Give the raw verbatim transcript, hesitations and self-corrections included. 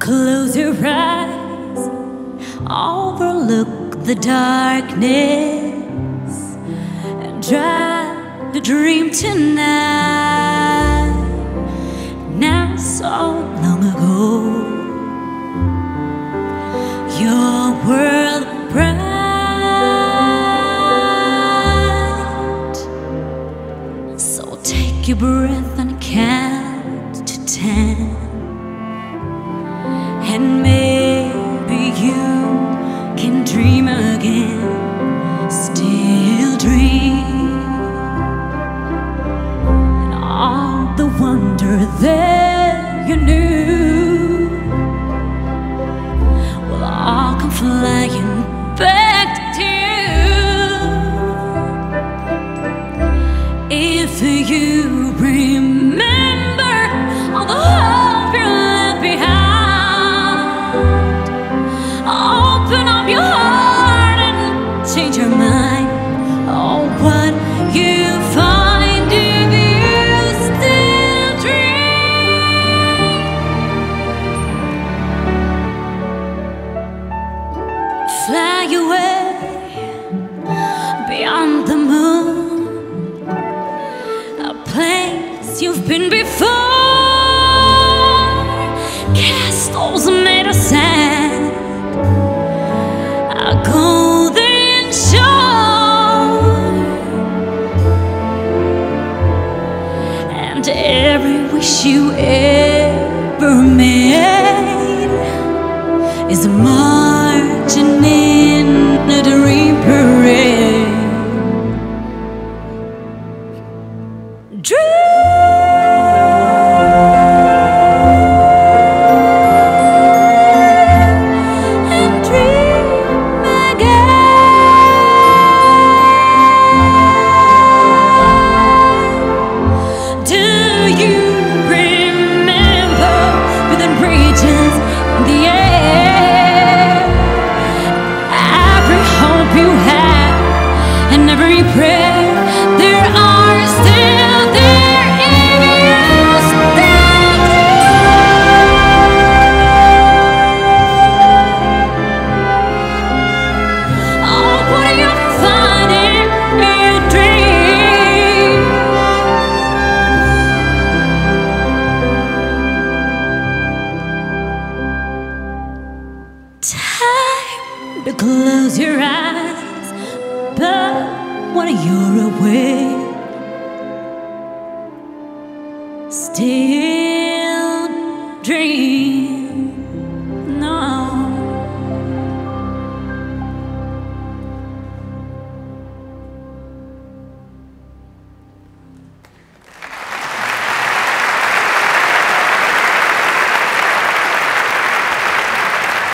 Close your eyes, overlook the darkness, and try to dream tonight. Now, so long ago, your world bright. So take your breath and count to ten. And maybe you can dream again, still dream. And all the wonder that you knew will all come flying back to you. If you remember all the hope you left behind, open up your heart and change your mind. Oh, what you find if you still dream. Fly away beyond the moon, a place you've been before. Castles made of sand, a golden shore, and every wish you ever made is marching in a dream parade. Dream. Every prayer, there are still there if you stand. Oh, what are you finding in your dream? Time to close your eyes, but when you're away, still dream.